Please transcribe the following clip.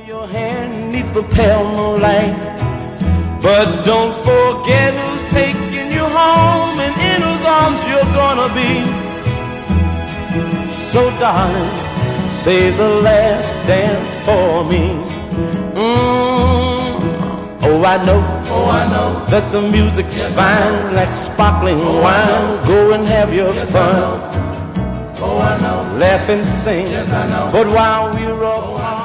your hand neath the pale moonlight, but don't forget who's taking you home and in whose arms you're gonna be. So darling, save the last dance for me. Oh, I know that the music's fine, like sparkling wine. Go and have your fun. Laugh and sing, but while we're apart,